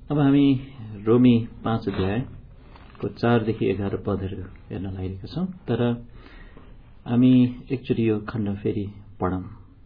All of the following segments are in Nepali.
अब हामी रोमी 5 अध्यायको 4 देखि 11 पदहरू हेर्न लागिरहेका छौं। तर हामी एकचोटि यो खण्ड फेरि पढौं।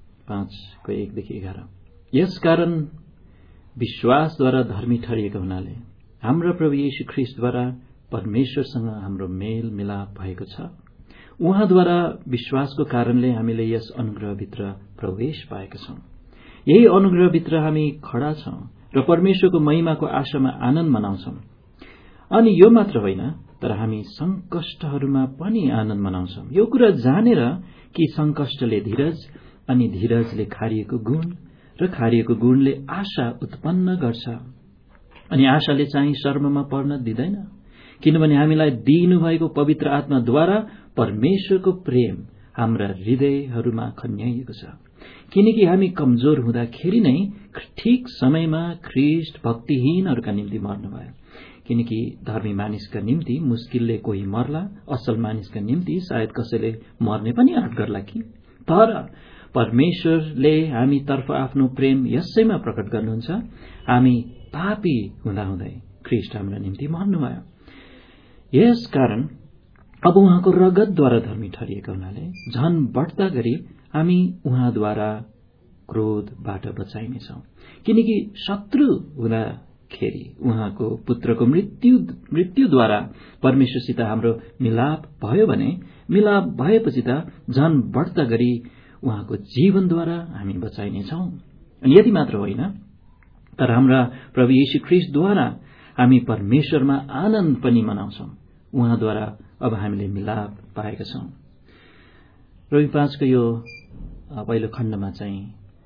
5 1 देखि 11। यसकारण विश्वासद्वारा धर्मी ठहरिएका हुनाले हाम्रो प्रभु येशू ख्रीष्टद्वारा परमेश्वरसँग हाम्रो मेल मिलाप भएको छ। उहाँद्वारा विश्वासको कारणले हामीले यस अनुग्रहभित्र प्रवेश पाएका छौं। यही अनुग्रहभित्र हामी खडा छौं र परमेश्वरको महिमाको आशामा आनन्द मनाउँछौं। अनि यो मात्र होइन, तर हामी संकष्टहरूमा पनि आनन्द मनाउँछौं। यो कुरा जानेर कि संकष्टले धीरज, अनि धीरजले खारिएको गुण, र खारिएको गुणले आशा उत्पन्न गर्छ। अनि आशाले चाहिँ शर्ममा पर्न दिँदैन, किनभने हामीलाई दिनुभएको पवित्र आत्माद्वारा परमेश्वरको प्रेम हाम्रा हृदयहरूमा खन्याइएको छ। किनकि हामी कमजोर हुँदाखेरि नै ठीक समयमा ख्रीष्ट भक्तिहीनहरूका निम्ति मर्नुभयो। किनकि धर्मी मानिसका निम्ति मुस्किलले कोही मर्ला, असल मानिसका निम्ति सायद कसैले मर्ने पनि आँट गर्ला कि। तर परमेश्वरले हामी तर्फ आफ्नो प्रेम यसैमा प्रकट गर्नुहुन्छ, हामी पापी हुँदाहुँदै ख्रीष्ट हाम्रा निम्ति मर्नुभयो। यस कारण अब उहाँको रगतद्वारा धर्मी ठहरिएका हुनाले झन बढ्ता गरी हामी उहाँद्वारा क्रोधबाट बचाइनेछौं। किनकि शत्रु हुँदाखेरि उहाँको पुत्रको मृत्युद्वारा परमेश्वरसित हाम्रो मिलाप भयो भने, मिलाप भएपछि त झन बढ्ता गरी उहाँको जीवनद्वारा हामी बचाइनेछौं। अनि यति मात्र होइन, तर हाम्रा प्रभु येशू ख्रीष्टद्वारा हामी परमेश्वरमा आनन्द पनि मनाउँछौं। उहाँद्वारा अब हामीले मिलाप पाएका छौं। रोमी 5 को यो पहिलो खण्डमा चाहिँ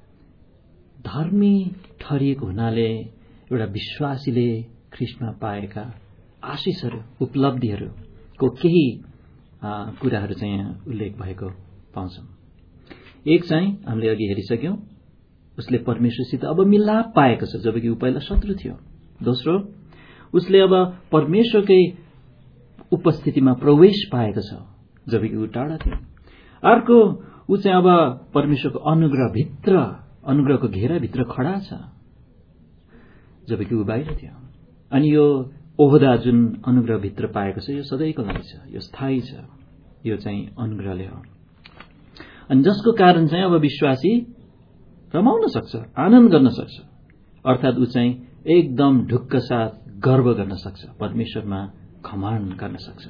धर्मी ठहरिएको हुनाले एउटा विश्वासीले ख्रीष्टमा पाएका आशिषहरू, उपलब्धिहरूको केही कुराहरू चाहिँ यहाँ उल्लेख भएको पाउँछौं। एक चाहिँ हामीले अघि हेरिसक्यौं, उसले परमेश्वरसित अब मिलाप पाएको छ, जबकि ऊ पहिला शत्रु थियो। दोस्रो, उसले अब परमेश्वरकै उपस्थितिमा प्रवेश पाएको छ, जबकि ऊ टाढा थियो। अर्को, ऊ चाहिँ अब परमेश्वरको अनुग्रहको घेराभित्र खडा छ, जबकि ऊ बाहिर थियो। अनि यो ओहदा जुन अनुग्रहभित्र पाएको छ, यो सधैँको लागि छ, यो स्थायी छ, यो चाहिँ अनुग्रहले हो। अनि जसको कारण चाहिँ अब विश्वासी रमाउन सक्छ, आनन्द गर्न सक्छ, अर्थात् ऊ चाहिँ एकदम ढुक्क साथ गर्व गर्न सक्छ, परमेश्वरमा घमण्ड गर्न सक्छ।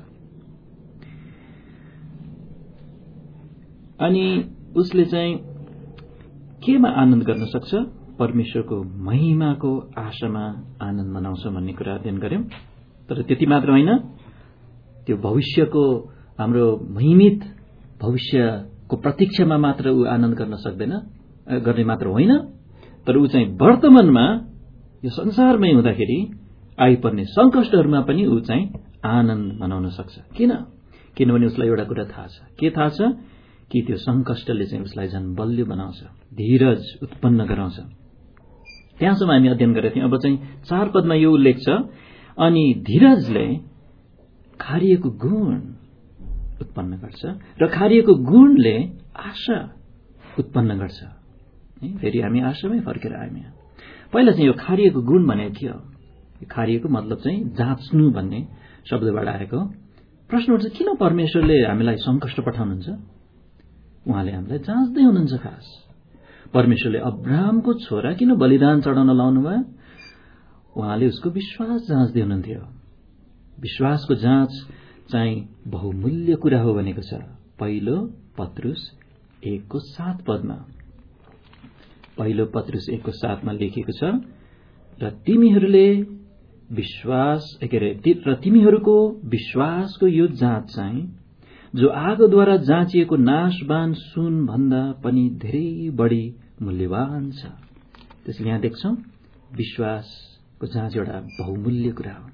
अनि उसले चाहिँ केमा आनन्द गर्न सक्छ? परमेश्वरको महिमाको आशामा आनन्द मनाउँछ भन्ने कुरा अध्ययन गर्यौं। तर त्यति मात्र होइन, त्यो भविष्यको हाम्रो महिमित भविष्यको प्रतीक्षामा मात्र ऊ आनन्द गर्न सक्दैन, गर्ने मात्र होइन, तर ऊ चाहिँ वर्तमानमा यो संसारमै हुँदाखेरि आइपर्ने संकष्टहरूमा पनि ऊ चाहिँ आनन्द मनाउन सक्छ। किनभने उसलाई एउटा कुरा थाहा छ। के थाहा छ? कि त्यो संकष्टले चाहिँ उसलाई झन् बलियो बनाउँछ, धीरज उत्पन्न गराउँछ। त्यहाँसम्म हामी अध्ययन गरेका थियौं। अब चाहिँ 4 पदमा यो उल्लेख छ, अनि धीरजले खारिएको गुण उत्पन्न गर्छ, र खारिएको गुणले आशा उत्पन्न गर्छ। फेरि हामी आशामै फर्केर आयौं। यहाँ पहिला चाहिँ यो खारिएको गुण भनेको के हो? खारिएको मतलब चाहिँ जाँच्नु भन्ने शब्दबाट आएको। प्रश्न उठ्छ, किन परमेश्वरले हामीलाई संकष्ट पठाउनुहुन्छ? उहाँले हामीलाई जाँच्दै हुनुहुन्छ। खास परमेश्वरले अब्राहमको छोरा किन बलिदान चढाउन लाउनु भयो? उहाँले उसको विश्वास जाँच्दै हुनुहुन्थ्यो। विश्वासको जाँच चाहिँ बहुमूल्य कुरा हो भनेको छ पहिलो पत्रुस 1:7 पदमा। पहिलो पत्रुस 1:7 लेखिएको छ, र तिमीहरूको विश्वासको यो जाँच चाहिँ जो आगोद्वारा जाँचिएको नाशवान सुन भन्दा पनि धेरै बढी मूल्यवान छ। त्यसले यहाँ देख्छौं, विश्वासको जाँच एउटा बहुमूल्य कुरा हो।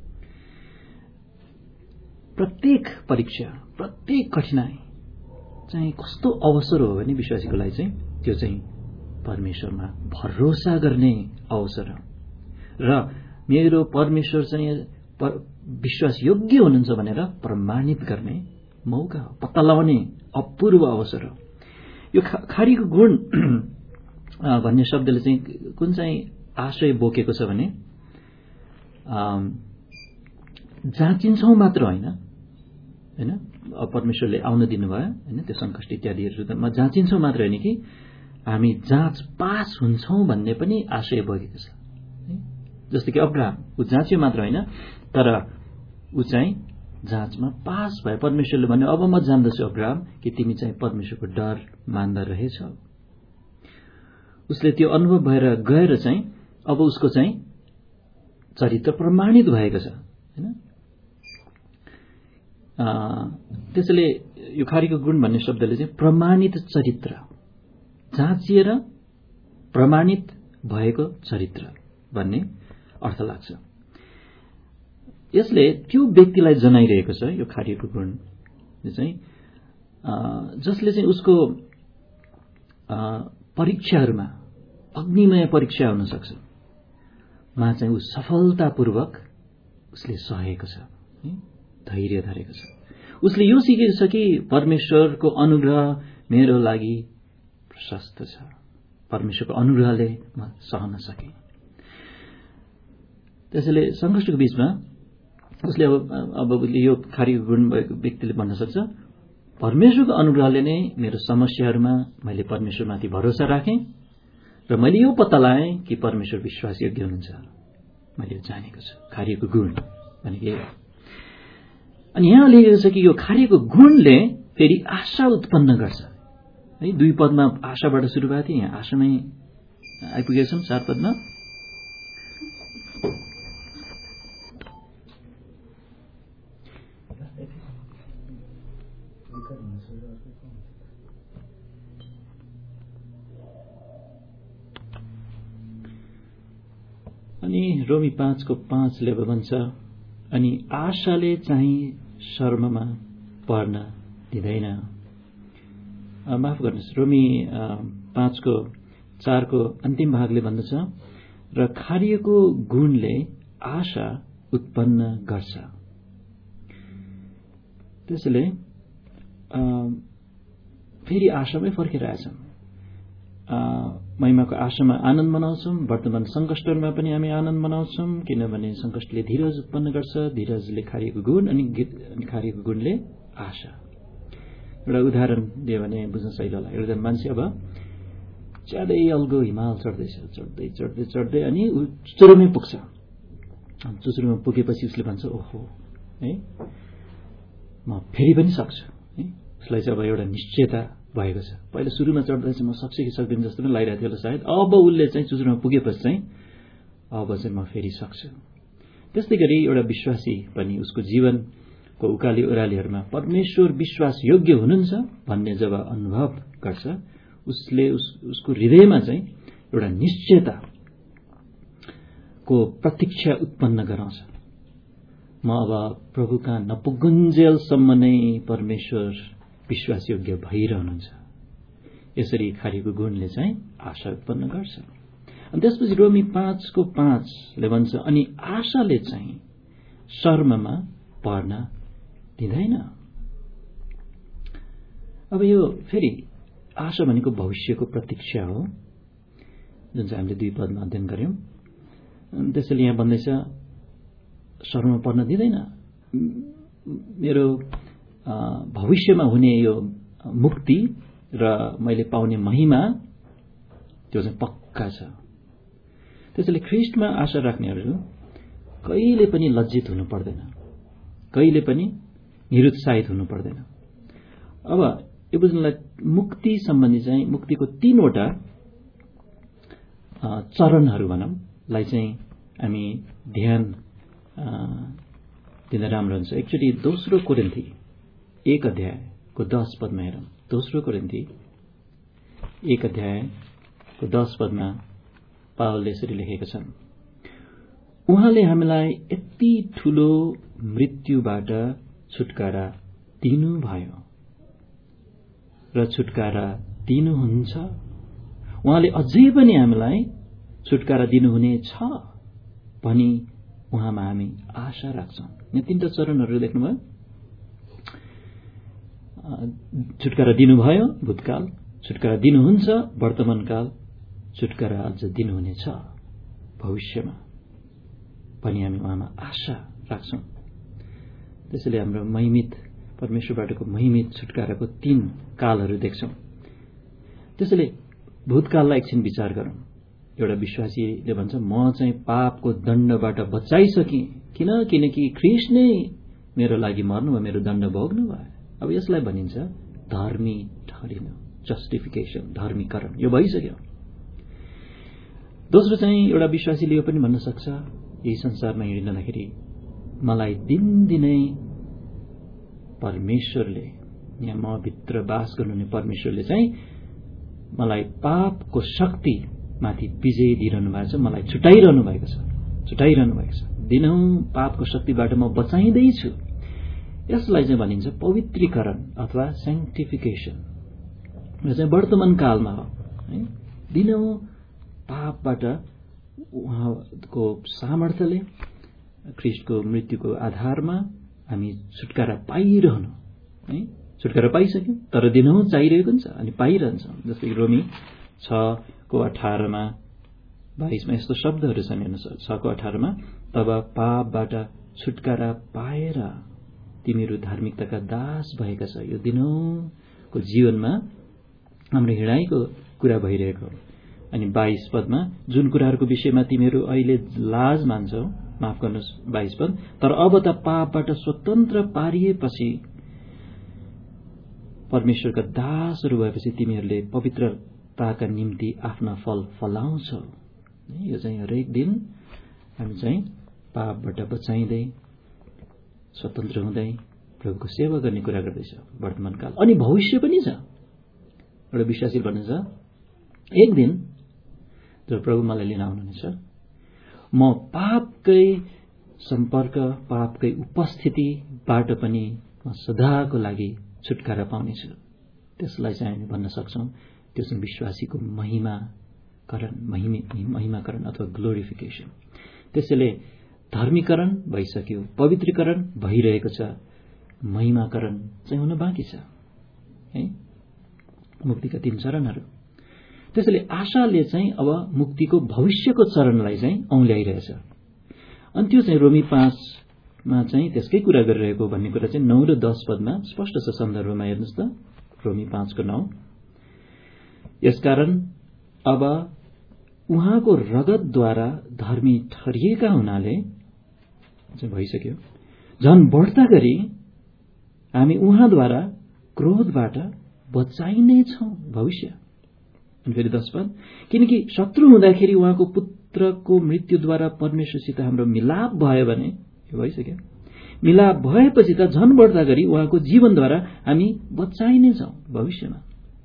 प्रत्येक परीक्षा, प्रत्येक कठिनाई चाहिँ कस्तो अवसर हो भने विश्वासीको लागि चाहिँ त्यो चाहिँ परमेश्वरमा भरोसा गर्ने अवसर हो, र मेरो परमेश्वर चाहिँ विश्वास योग्य हुनुहुन्छ भनेर प्रमाणित गर्ने मौका हो, पत्ता लगाउने अपूर्व अवसर हो। यो खारीको गुण भन्ने शब्दले चाहिँ कुन चाहिँ आशय बोकेको छ भने जाँचिन्छौँ मात्र होइन, परमेश्वरले आउन दिनुभयो होइन, त्यो सङ्कष्ट इत्यादिहरूमा जाँचिन्छौँ मात्र होइन कि हामी जाँच पास हुन्छौँ भन्ने पनि आशय बोकेको छ। जस्तो कि अब्राहम, ऊ जाँच्यो मात्र होइन, तर ऊ चाहिँ जाँचमा पास भयो। परमेश्वरले भन्यो अब म जान्दछु अब्राहम कि तिमी चाहिँ परमेश्वरको डर मान्दा रहेछौ। उसले त्यो अनुभव भएर गएर चाहिँ अब उसको चाहिँ चरित्र प्रमाणित भएको छ होइन। त्यसैले यो खारीको गुण भन्ने शब्दले चाहिँ प्रमाणित चरित्र, जाँचिएर प्रमाणित भएको चरित्र भन्ने अर्थ लाग्छ। यसले त्यो व्यक्तिलाई जनाइरहेको छ यो खारीको गुण चाहिँ, जसले चाहिँ उसको परीक्षाहरूमा, अग्निमय परीक्षा हुन सक्छ, मा चाहिँ ऊ सफलतापूर्वक उसले सहेको छ, धैर्य धरेको छ। उसले यो सिकेको छ कि परमेश्वरको अनुग्रह मेरो लागि प्रशस्त छ, परमेश्वरको अनुग्रहले म सहन सके। त्यसैले सङ्घर्षको बीचमा उसले अब यो खारीको गुण भएको व्यक्तिले भन्न सक्छ, परमेश्वरको अनुग्रहले नै मेरो समस्याहरूमा मैले परमेश्वरमाथि भरोसा राखेँ र मैले यो पत्ता लगाएँ कि परमेश्वर विश्वासयोग्य हुनुहुन्छ। मैले यो जानेको छु, खारीको गुण भनेको। अनि यहाँ लेखेको छ कि यो खारीको गुणले फेरि आशा उत्पन्न गर्छ है। 2 पदमा आशाबाट सुरु भएको थियो, यहाँ आशामै आइपुगेको छौँ 4 पदमा। अनि रोमी 5:5ले भन्छ, अनि आशाले चाहिँ शर्ममा पर्न दिँदैन। माफ गर्नुहोस्, रोमी 5:4को अन्तिम भागले भन्दछ, र खारीको गुणले आशा उत्पन्न गर्छ। त्यसैले फेरि आशामै फर्केर आएछौँ। महिमाको आशामा आनन्द मनाउँछौँ, वर्तमान सङ्कष्टहरूमा पनि हामी आनन्द मनाउँछौँ, किनभने सङ्कष्टले धीरज उत्पन्न गर्छ, धीरजले खारीको गुण, अनि खारीको गुणले आशा। एउटा उदाहरण दियो भने बुझ्न सहिलो होला। एउटा मान्छे अब च्यादै अल्गो हिमाल चढ्दैछ, चढ्दै चढ्दै चढ्दै अनि ऊ चुचुरोमै पुग्छ। चुचुरोमा पुगेपछि उसले भन्छ, ओहो है म फेरि पनि सक्छु है। उसलाई चाहिँ अब एउटा निश्चयता भएको छ। पहिला सुरुमा चढ्दा चाहिँ म सक्छु कि सक्दिनँ जस्तो पनि लागिरहेको थियो होला सायद। अब उसले चाहिँ चुचुरोमा पुगेपछि चाहिँ अब चाहिँ म फेरि सक्छु। त्यस्तै गरी एउटा विश्वासी पनि उसको जीवनको उकाली ओह्रालीहरूमा परमेश्वर विश्वास योग्य हुनुहुन्छ भन्ने जब अनुभव गर्छ, उसले उसको हृदयमा चाहिँ एउटा निश्चयताको प्रतीक्षा उत्पन्न गराउँछ। म अब प्रभु कहाँ नपुगुन्जेलसम्म नै परमेश्वर विश्वास योग्य भइरहनुहुन्छ। यसरी खारीको गुणले चाहिँ आशा उत्पन्न गर्छ। अनि त्यसपछि रोमी 5:5ले भन्छ, अनि आशाले चाहिँ शर्ममा पर्न दिँदैन। अब यो फेरि आशा भनेको भविष्यको प्रतीक्षा हो, जुन चाहिँ हामीले 2 पदमा अध्ययन गर्यौं। त्यसैले यहाँ भन्दैछ शर्ममा पर्न दिँदैन। मेरो भविष्यमा हुने यो मुक्ति र मैले पाउने महिमा त्यो चाहिँ पक्का छ। त्यसैले ख्रीष्टमा आशा राख्नेहरू कहिले पनि लज्जित हुनु पर्दैन, कहिले पनि निरुत्साहित हुनु पर्दैन। अब यो बुझ्नलाई मुक्ति सम्बन्धी चाहिँ मुक्तिको 3वटा चरणहरू भनौँलाई चाहिँ हामी ध्यान दिँदा राम्रो हुन्छ। एकचोटि 2 कोरिन्थी 1:10 हेरौँ। 2 कोरिन्थी 1:10 पावलले यसरी लेखेका छन्, उहाँले हामीलाई यति ठूलो मृत्युबाट छुटकारा दिनुभयो र छुटकारा दिनुहुन्छ। उहाँले अझै पनि हामीलाई छुटकारा दिनुहुने छ भनी उहाँमा हामी आशा राख्छौं। यहाँ 3टा चरणहरू देख्नुभयो। छुटकारा दिनुभयो भूतकाल, छुटकारा दिनुहुन्छ वर्तमानकाल, छुटकारा अझ दिनुहुनेछ भविष्यमा। भनी हामी उहाँमा आशा राख्छौं। त्यसैले हाम्रो महिमित परमेश्वरबाटको महिमित छुटकाराको 3 कालहरू देख्छौं। त्यसैले भूतकाललाई एकछिन विचार गरौं। एउटा विश्वासीले भन्छ म चाहिँ पापको दण्डबाट बचाइसकेँ, किनकि ख्रीष्ट नै मेरो लागि मर्नु वा मेरो दण्ड भोग्नु भयो। अब यसलाई भनिन्छ धर्मी ठहरिनु, जस्टिफिकेसन, धर्मीकरण। यो भइसक्यो। दोस्रो चाहिँ एउटा विश्वासीले यो पनि भन्न सक्छ, यही संसारमा हिँडिँदाखेरि मलाई दिनदिनै परमेश्वरले, यहाँ म भित्र बास गर्नुहुने परमेश्वरले चाहिँ मलाई पापको शक्ति माथि विजय दिइरहनु भएको छ, मलाई छुटाइरहनु भएको छ। दिनौं पापको शक्तिबाट म बचाइँदैछु। यसलाई चाहिँ भनिन्छ पवित्रीकरण अथवा सेन्टिफिकेसन। यो चाहिँ वर्तमान कालमा हो है। दिनौं पापबाट उहाँको सामर्थ्यले, ख्रीष्टको मृत्युको आधारमा हामी छुटकारा पाइरहनु है। छुटकारा पाइसक्यौं, तर दिनौं चाहिरहेको हुन्छ अनि पाइरहन्छौं। जस्तै रोमी 6:18 22 यस्तो शब्दहरू छन्। हेर्नुहोस् 6:18 तब पापबाट छुटकारा पाएर तिमीहरू धार्मिकताका दास भएका छ। यो दिनौंको जीवनमा हाम्रो हिँडाइको कुरा भइरहेको। अनि 22 पदमा जुन कुराहरूको विषयमा तिमीहरू अहिले लाज मान्छौ, माफ गर्नुहोस् 22 पद, तर अब त पापबाट स्वतन्त्र पारिएपछि परमेश्वरका दासहरू भएपछि तिमीहरूले पवित्रताका निम्ति आफ्ना फल फलाउँछौ। यो चाहिँ हरेक दिन हामी चाहिँ पापबाट बचाइँदै स्वतन्त्र हुँदै प्रभुको सेवा गर्ने कुरा गर्दैछ वर्तमान काल। अनि भविष्य पनि छ। एउटा विश्वासी भन्नुहुन्छ एक दिन जब प्रभु मलाई लिन आउनुहुनेछ, म पापकै सम्पर्क, पापकै उपस्थितिबाट पनि म सदाको लागि छुटकारा पाउनेछु। त्यसलाई चाहिँ हामी भन्न सक्छौं त्यो चाहिँ विश्वासीको महिमाकरण अथवा ग्लोरिफिकेसन। त्यसैले धर्मीकरण भइसक्यो, पवित्रीकरण भइरहेको छ, महिमाकरण चाहिँ हुन बाँकी छ है। मुक्तिका 3 चरणहरू। त्यसैले आशाले चाहिँ अब मुक्तिको भविष्यको चरणलाई चाहिँ औंल्याइरहेछ। अनि त्यो चाहिँ रोमी 5 चाहिँ त्यसकै कुरा गरिरहेको भन्ने कुरा चाहिँ 9 र 10 पदमा स्पष्ट छ। सन्दर्भमा हेर्नुहोस् त, रोमी 5:9। यसकारण अब उहाँको रगतद्वारा धर्मी ठहरिएका हुनाले चाहिँ भइसक्यो, झन बढ्ता गरी हामी उहाँद्वारा क्रोधबाट बचाइनै छौं भविष्य। अनि फेरि 10 पद, किनकि शत्रु हुँदाखेरि उहाँको पुत्रको मृत्युद्वारा परमेश्वरसित हाम्रो मिलाप भयो भने, यो भइसक्यो, मिलाप भएपछि त झन बढ्दा गरी उहाँको जीवनद्वारा हामी बचाइनै छौं भविष्यमा।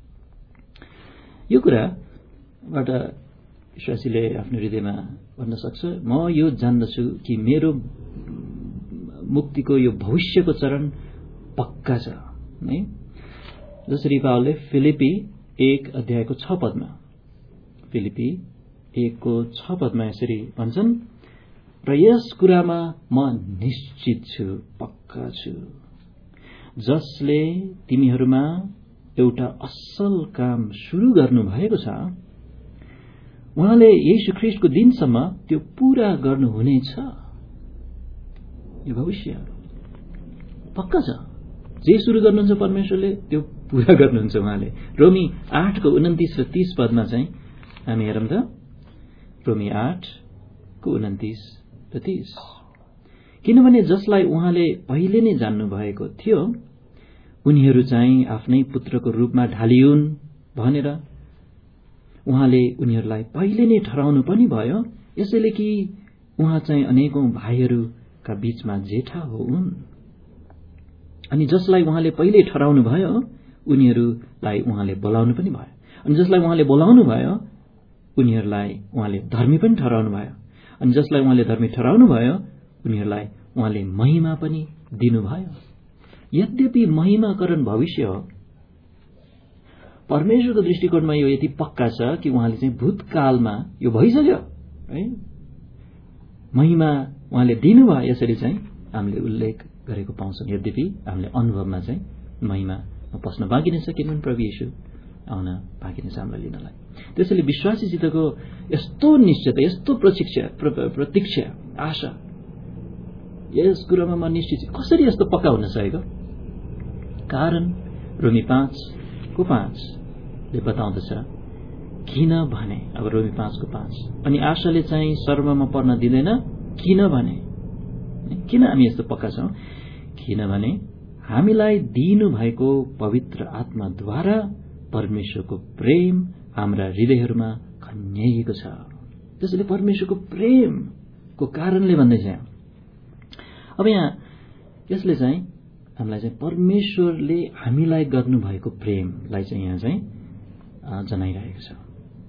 यो कुराबाट विश्वासीले आफ्नो हृदयमा भन्न सक्छ, म यो जान्दछु कि मेरो मुक्तिको यो भविष्यको चरण पक्का छ है। जसरी पावलले फिलिपी 1:6 पदमा, फिलिपी 1:6 पदमा यसरी भन्छन्, र यस कुरामा म निश्चित छु, पक्का छु, जसले तिमीहरूमा एउटा असल काम सुरु गर्नु भएको छ, उहाँले येशू ख्रीष्टको दिनसम्म त्यो पूरा गर्नुहुनेछ। यो भविष्य पक्का छ। जे सुरु गर्नुहुन्छ परमेश्वरले त्यो पूरा गर्नुहुन्छ उहाँले। रोमी 8:29 र 30 पदमा चाहिँ हामी हेरौँ त, रोमी 8:29 र 30। किनभने जसलाई उहाँले पहिले नै जान्नु भएको थियो, उनीहरू चाहिँ आफ्नै पुत्रको रूपमा ढालिउन् भनेर उहाँले उनीहरूलाई पहिले नै ठहराउनु पनि भयो, यसैले कि उहाँ चाहिँ अनेकौं भाइहरूका बीचमा जेठा हुन्। अनि जसलाई उहाँले पहिले ठहराउनु भयो उनीहरूलाई उहाँले बोलाउनु पनि भयो, अनि जसलाई उहाँले बोलाउनु भयो उनीहरूलाई उहाँले धर्मी पनि ठहराउनु भयो, अनि जसलाई उहाँले धर्मी ठहराउनु भयो उनीहरूलाई उहाँले महिमा पनि दिनुभयो। यद्यपि महिमाकरण भविष्य हो, परमेश्वरको दृष्टिकोणमा यो यति पक्का छ कि उहाँले चाहिँ भूतकालमा यो भइसक्यो है, महिमा उहाँले दिनुभयो। यसरी चाहिँ हामीले उल्लेख गरेको पाउँछौं। यद्यपि हामीले अनुभवमा चाहिँ महिमामा पस्न बाँकी नै छ, किनभने प्रभु येशू आउन बाँकी नै छ हामीलाई लिनलाई। त्यसैले विश्वासीसितको यस्तो निश्चयता, यस्तो प्रतीक्षा, आशा यस कुरामा म निश्चित छु। कसरी यस्तो पक्का हुन सकेको? कारण रोमी 5:5 ले बताउँदछ, किनभने अब रोमी 5:5 अनि आशाले चाहिँ सर्वमा पर्न दिँदैन, किनभने किन हामी यस्तो पक्का छौं? किनभने हामीलाई दिनु भएको पवित्र आत्माद्वारा परमेश्वरको प्रेम हाम्रा हृदयहरूमा खन्याइएको छ। त्यसैले परमेश्वरको प्रेमको कारणले भन्दैछ। अब यहाँ यसले चाहिँ हामीलाई चाहिँ परमेश्वरले हामीलाई गर्नुभएको प्रेमलाई चाहिँ यहाँ चाहिँ जनाइरहेको छ।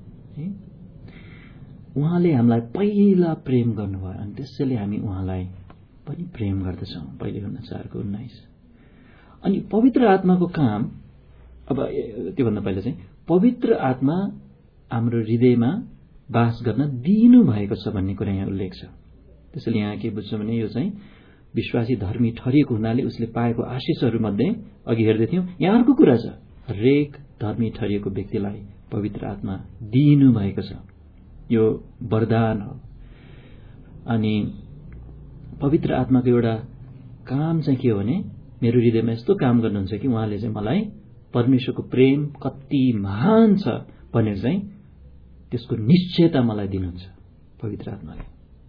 उहाँले हामीलाई पहिला प्रेम गर्नुभयो अनि त्यसैले हामी उहाँलाई पनि प्रेम गर्दछौँ। पहिले Yohana 4:19। अनि पवित्र आत्माको काम, अब त्योभन्दा पहिला चाहिँ पवित्र आत्मा हाम्रो हृदयमा वास गर्न दिनु भएको छ भन्ने कुरा यहाँ उल्लेख छ। त्यसैले यहाँ के बुझ्छौँ भने यो चाहिँ विश्वासी धर्मी ठरिएको हुनाले उसले पाएको आशिषहरू मध्ये अघि हेर्दै थियौं। यहाँ अर्को कुरा छ, हरेक धर्मी ठरिएको व्यक्तिलाई पवित्र आत्मा दिनु भएको छ। यो वरदान हो। अनि पवित्र आत्माको एउटा काम चाहिँ के हो भने मेरो हृदयमा यस्तो काम गर्नुहुन्छ कि उहाँले चाहिँ मलाई परमेश्वरको प्रेम कति महान छ भनेर चाहिँ त्यसको निश्चयता मलाई दिनुहुन्छ पवित्र आत्माले।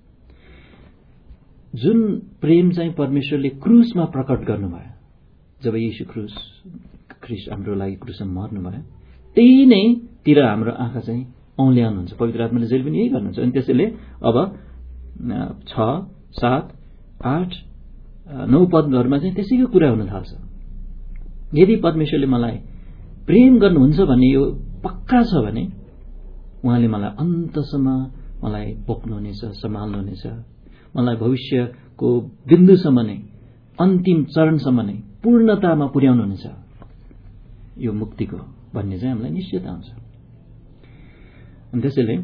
जुन प्रेम चाहिँ परमेश्वरले क्रुसमा प्रकट गर्नुभयो, जब यीशु ख्रीष्ट हाम्रो लागि क्रुसमा मर्नुभयो, त्यही नै तिर हाम्रो आँखा चाहिँ औल्याउनुहुन्छ। पवित्र आत्माले जहिले पनि यही गर्नुहुन्छ। अनि त्यसैले अब 6, 7, 8, 9 पदहरूमा चाहिँ त्यसैको कुरा हुन थाल्छ। यदि परमेश्वरले मलाई प्रेम गर्नुहुन्छ भन्ने यो पक्का छ भने उहाँले मलाई अन्तसम्म मलाई बोक्नुहुनेछ, सम्हाल्नुहुनेछ, मलाई भविष्यको बिन्दुसम्म नै, अन्तिम चरणसम्म नै पूर्णतामा पुर्याउनुहुनेछ यो मुक्तिको भन्ने चाहिँ हामीलाई निश्चित आउँछ। अनि त्यसैले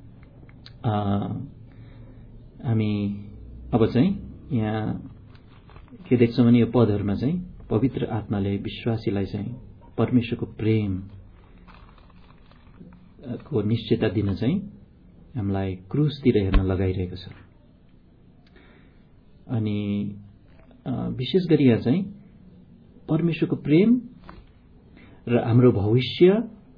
हामी अब चाहिँ यहाँ के देख्छौँ भने यो पदहरूमा चाहिँ पवित्र आत्माले विश्वासीलाई चाहिँ परमेश्वरको प्रेम को निश्चयता दिन चाहिँ हामीलाई क्रुसतिर हेर्न लगाइरहेको छ। अनि विशेष गरी यहाँ चाहिँ परमेश्वरको प्रेम र हाम्रो भविष्य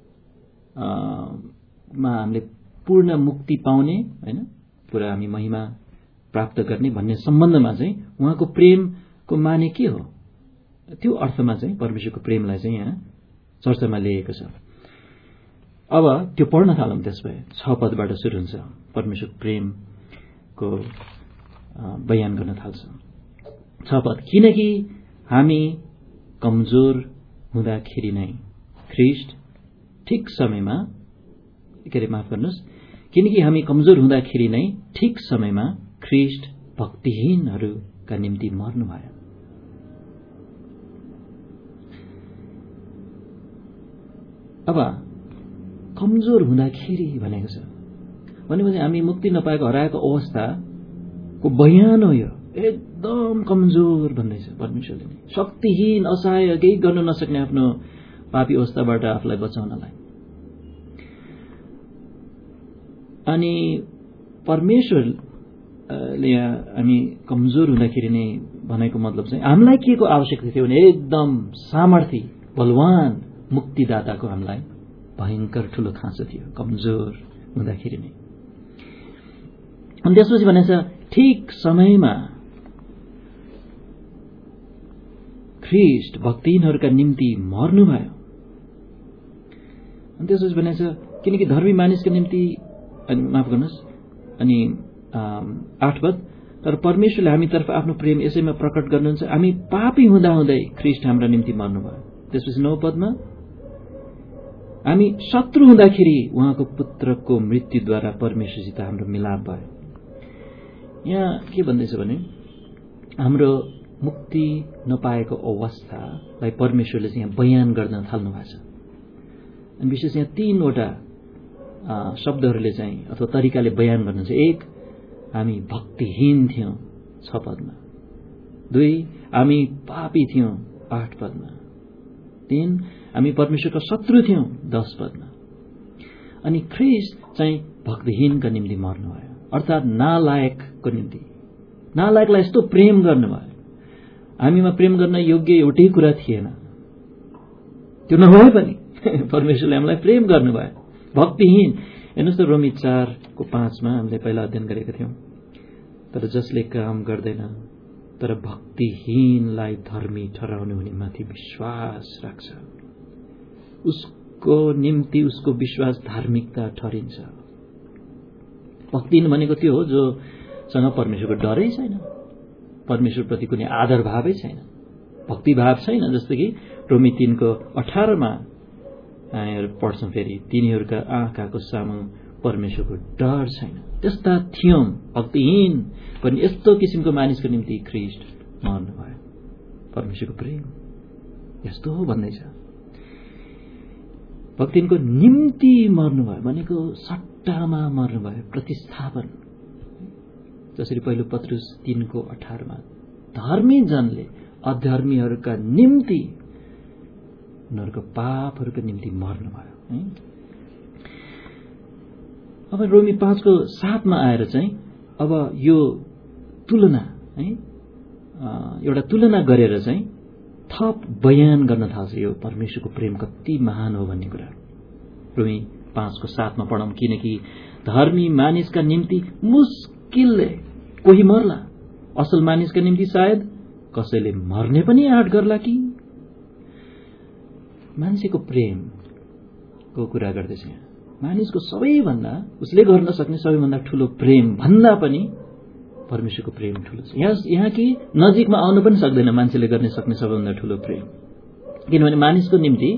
मा हामीले पूर्ण मुक्ति पाउने, हैन, पुरा हामी महिमा प्राप्त गर्ने भन्ने सम्बन्धमा चाहिँ उहाँको प्रेमको माने के हो, त्यो अर्थमा चाहिँ परमेश्वरको प्रेमलाई चाहिँ यहाँ चर्चामा ल्याएको छ। अब त्यो पढ्न थालौं। त्यसभए 6 पदबाट सुरु हुन्छ। परमेश्वरको प्रेमको बयान गर्न थाल्छ। 6 पद, किनकि हामी कमजोर हुँदाखेरि नै ख्रीष्ट ठिक समयमा, माफ गर्नुहोस्, किनकि हामी कमजोर हुँदाखेरि नै ठिक समयमा ख्रीष्ट भक्तिहीनहरूका निम्ति मर्नुभयो। अब कमजोर हुँदाखेरि भनेको छ भनेपछि हामी मुक्ति नपाएको हराएको अवस्थाको बयान हो यो। एकदम कमजोर भन्दैछ परमेश्वरले, शक्तिहीन, असहाय, केही गर्न नसक्ने आफ्नो पापी अवस्थाबाट आफूलाई बचाउनलाई। अनि परमेश्वरले हामी कमजोर हुँदाखेरि नै भनेको मतलब चाहिँ हामीलाई के को आवश्यकता थियो भने एकदम सामर्थी, बलवान मुक्तिदाताको हामीलाई भयंकर ठूलो खाँचो थियो कमजोर हुँदाखेरि नै। अनि त्यसपछि भनेछ ठिक समयमा ख्रीष्ट भक्तिहीनहरूका निम्ति मर्नुभयो। अनि त्यसपछि भनेछ किनकि धर्मी मानिसका निम्ति, माफ गर्नुहोस्, अनि 8 पद, तर परमेश्वरले हामीतर्फ आफ्नो प्रेम यसैमा प्रकट गर्नुहुन्छ, हामी पापी हुँदाहुँदै ख्रीष्ट हाम्रा निम्ति मर्नुभयो। त्यसपछि 9 पदमा हामी शत्रु हुँदाखेरि उहाँको पुत्रको मृत्युद्वारा परमेश्वरसित हाम्रो मिलाप भयो। यहाँ के भन्दैछ भने हाम्रो मुक्ति नपाएको अवस्थालाई परमेश्वरले चाहिँ यहाँ बयान गर्न थाल्नु भएको छ। अनि विशेष यहाँ 3वटा शब्दहरूले चाहिँ अथवा तरिकाले बयान गर्नुहुन्छ। 1, हामी भक्तिहीन थियौं 6 पदमा। 2, हामी पापी थियौं 8 पदमा। 3, हामी परमेश्वरका शत्रु थियौं 10 पदमा। अनि ख्रीष्ट चाहिँ भक्तिहीनका निम्ति मर्नुभयो, अर्थात नालायकको निम्ति, नालायकलाई यस्तो प्रेम गर्नुभयो। हामीमा प्रेम गर्न योग्य एउटै कुरा थिएन, त्यो नभए पनि परमेश्वरले हामीलाई प्रेम गर्नुभयो। भक्तिहीन, हेर्नुहोस् त रोमी 4:5 हामीले पहिला अध्ययन गरेका थियौं। तर जसले काम गर्दैन तर भक्तिहीनलाई धर्मी ठहराउने हुने माथि विश्वास राख्छ, उसको निम्ति उसको विश्वास धार्मिकता ठहरिन्छ। भक्तिहीन भनेको त्यो हो जोसँग परमेश्वरको डरै छैन, परमेश्वरप्रति कुनै आदर भावै छैन, भक्ति भाव छैन। जस्तो कि रोमी 3:18 पढ्छौं फेरि, तिनीहरूका आँखाको सामु परमेश्वरको डर छैन। त्यस्ता थियौं भक्तिहीन पनि यस्तो किसिमको मानिसको निम्ति ख्रीष्ट मर्नुभयो। परमेश्वरको प्रेम यस्तो हो भन्दैछ। भक्तिहीनको निम्ति मर्नुभयो भनेको सट्टामा मर्नुभयो, प्रतिस्थापन। जसरी पहिलो पत्रुस 3:18 धर्मी जनले अधर्मीहरूका निम्ति, उनीहरूको पापहरूको निम्ति मर्नुभयो। अब रोमी 5:7 आएर चाहिँ अब यो तुलना एउटा तुलना गरेर चाहिँ थप बयान गर्न थाल्छ यो परमेश्वरको प्रेम कति महान हो भन्ने कुरा। रोमी 5:7 पढौं, किनकि धर्मी मानिसका निम्ति मुस्किलले कोही मर्ला, असल मानिसका निम्ति सायद कसैले मर्ने पनि आँट गर्ला कि। मान्छेको प्रेमको कुरा गर्दैछ यहाँ। मानिसको सबैभन्दा, उसले गर्न सक्ने सबैभन्दा ठूलो प्रेम भन्दा पनि परमेश्वरको प्रेम ठूलो छ। यहाँ कि नजिकमा आउन पनि सक्दैन मान्छेले गर्न सक्ने सबैभन्दा ठूलो प्रेम। किनभने मानिसको निम्ति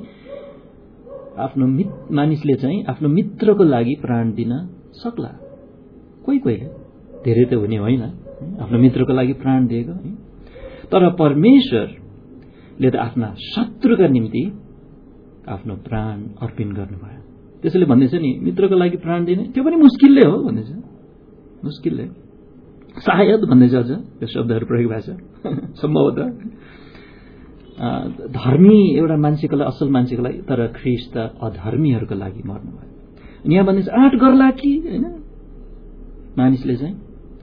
मानिसले चाहिँ आफ्नो मित्रको लागि प्राण दिन सक्ला। कोहीले, धेरै त हुने होइन, आफ्नो मित्रको लागि प्राण दिएको। तर परमेश्वरले त आफ्ना शत्रुका निम्ति आफ्नो प्राण अर्पण गर्नुभयो। त्यसैले भन्दैछ नि, मित्रको लागि प्राण दिने त्यो पनि मुस्किलले हो भन्दैछ। मुस्किलले, सायद भन्दैछ, अझ यो शब्दहरू प्रयोग भएको छ। सम्भवतः धर्मी एउटा मान्छेको लागि, असल मान्छेको लागि, तर ख्रीष्ट त अधर्मीहरूको लागि मर्नुभयो। अनि यहाँ भन्दैछ आँट गर्ला कि होइन मानिसले चाहिँ,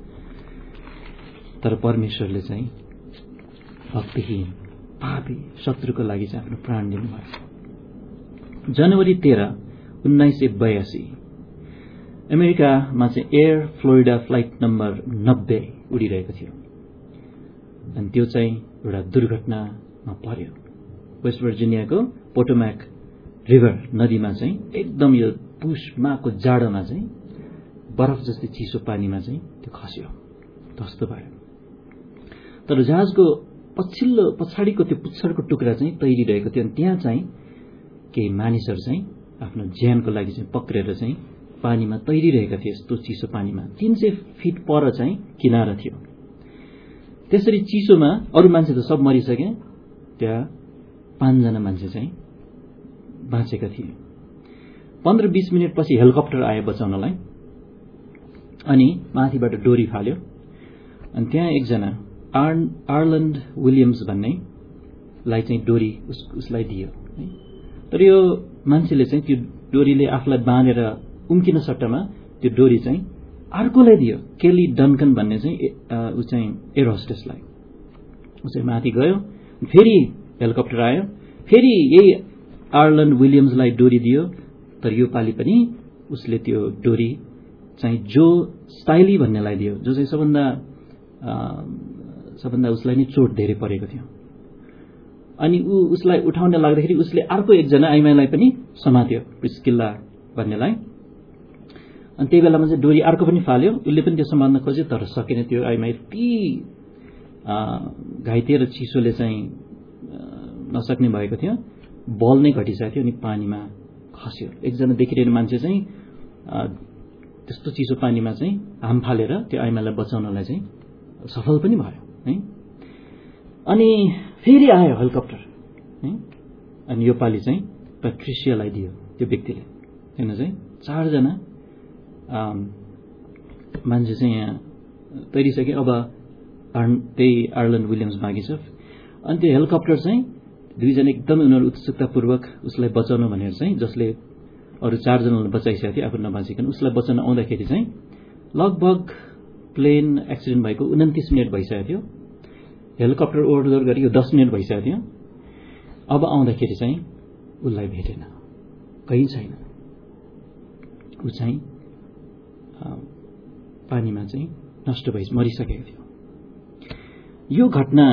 तर परमेश्वरले चाहिँ भक्तिहीन पापी शत्रुको लागि चाहिँ आफ्नो प्राण दिनुभयो। जनवरी 13, 1982 अमेरिकामा चाहिँ एयर फ्लोरिडा फ्लाइट नम्बर 90 उडिरहेको थियो। अनि त्यो चाहिँ एउटा दुर्घटनामा पर्यो। वेस्ट भर्जिनियाको पोटोम्याक रिभर नदीमा चाहिँ एकदम यो पुसमाको जाडोमा चाहिँ बरफ जस्तै चिसो पानीमा चाहिँ त्यो खस्यो, ध्वस्त भयो। तर जहाजको पछाडिको त्यो पुच्छरको टुक्रा चाहिँ तैरिरहेको थियो। अनि त्यहाँ चाहिँ केही मानिसहरू चाहिँ आफ्नो ज्यानको लागि चाहिँ पक्रेर चाहिँ पानीमा तैरिरहेका थिए। यस्तो चिसो पानीमा 300 फिट पर चाहिँ किनारा थियो। त्यसरी चिसोमा अरू मान्छे त सब मरिसके, त्यहाँ 5 जना मान्छे चाहिँ बाँचेका थिए। 15-20 मिनटपछि हेलिकप्टर आयो बचाउनलाई। अनि माथिबाट डोरी फाल्यो। अनि त्यहाँ एकजना आर्लन्ड विलियम्स भन्नेलाई चाहिँ डोरी उसलाई दियो। तर यो मान्छेले चाहिँ त्यो डोरीले आफूलाई बाँधेर उम्किन सट्टामा त्यो डोरी चाहिँ अर्कोलाई दियो। केली डन्कन भन्ने चाहिँ ऊ चाहिँ एयर होस्टेसलाई। ऊ चाहिँ माथि गयो, फेरि हेलिकप्टर आयो, फेरि यही आर्लन्ड विलियम्सलाई डोरी दियो। तर यो पालि पनि उसले त्यो डोरी चाहिँ जो स्टाइली भन्नेलाई दियो, जो चाहिँ सबभन्दा उसलाई नै चोट धेरै परेको थियो। अनि उसलाई उठाउन लाग्दाखेरि उसले अर्को एकजना आइमाईलाई पनि समात्यो, प्रिस्किल्ला भन्नेलाई। अनि त्यही बेलामा चाहिँ डोरी अर्को पनि फाल्यो। उसले पनि त्यो समात्न खोज्यो, तर सकेन। त्यो आइमाई यति घाइते र चिसोले चाहिँ नसक्ने भएको थियो, बल नै घटिसकेको थियो। अनि पानीमा खस्यो। एकजना देखिरहेको मान्छे चाहिँ त्यस्तो चिसो पानीमा चाहिँ हाम फालेर त्यो आइमाईलाई बचाउनलाई चाहिँ सफल पनि भयो है। अनि फेरि आयो हेलिकप्टर है। अनि यो पालि चाहिँ पेट्रिसियालाई दियो त्यो व्यक्तिले। किन चाहिँ 4 जना मान्छे चाहिँ यहाँ तैरिसके। अब त्यही आर्लन्ड विलियम्स बाँकी छ। अनि त्यो हेलिकप्टर चाहिँ 2 जना एकदमै उनीहरू उत्सुकतापूर्वक उसलाई बचाउन भनेर चाहिँ, जसले अरू 4 जनालाई बचाइसकेको थियो आफू नबाँचिकन, उसलाई बचाउन आउँदाखेरि चाहिँ लगभग प्लेन एक्सिडेन्ट भएको 29 मिनट भइसकेको थियो, हेलिकप्टर ओभरलोड गरेको 10 मिनट भइसकेको थियो। अब आउँदाखेरि चाहिँ उसलाई भेटेन, कहीँ छैन। ऊ चाहिँ पानीमा चाहिँ नष्ट भइ मरिसकेको थियो। यो घटना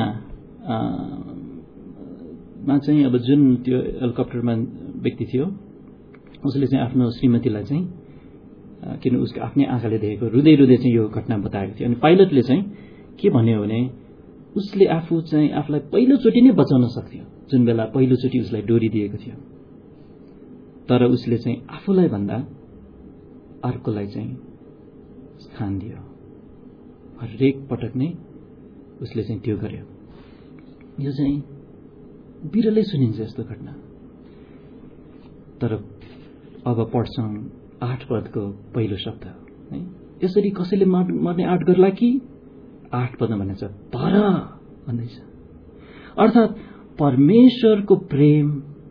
मा चाहिँ अब जुन त्यो हेलिकप्टरमा व्यक्ति थियो उसले चाहिँ आफ्नो श्रीमतीलाई चाहिँ किन उसको आफ्नै आँखाले देखेको रुँदै रुँदै चाहिँ यो घटना बताएको थियो। अनि पाइलटले चाहिँ के भन्यो भने उसले आफू चाहिँ आफूलाई पहिलोचोटि नै बचाउन सक्थ्यो, जुन बेला पहिलोचोटि उसलाई डोरी दिएको थियो। तर उसले चाहिँ आफूलाई भन्दा अर्कोलाई चाहिँ स्थान दियो। हरेक पटक नै उसले चाहिँ त्यो गर्यो। यो चाहिँ बिरलै सुनिन्छ यस्तो घटना। तर अब पढ्छौं 8 पदको पहिलो शब्द है। यसरी कसैले मर्ने आँट गर्ला कि 8 पदमा भनेछ तर भन्दैछ। अर्थात् परमेश्वरको प्रेम